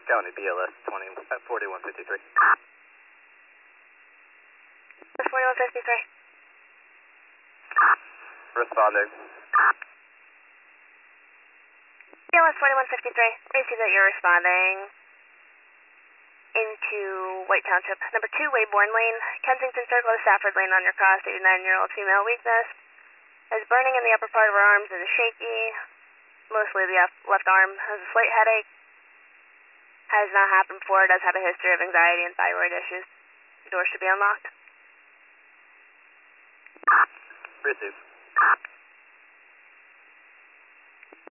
County BLS 4153. 4153. Responding. BLS 4153. We see that you're responding into White Township. Number 2, Wayborn Lane, Kensington Circle to Stafford Lane on your cross. 89-year-old female weakness. Has burning in the upper part of her arms and is shaky. Mostly the left arm. Has a slight headache. Has not happened before. Does have a history of anxiety and thyroid issues. The door should be unlocked. Receive.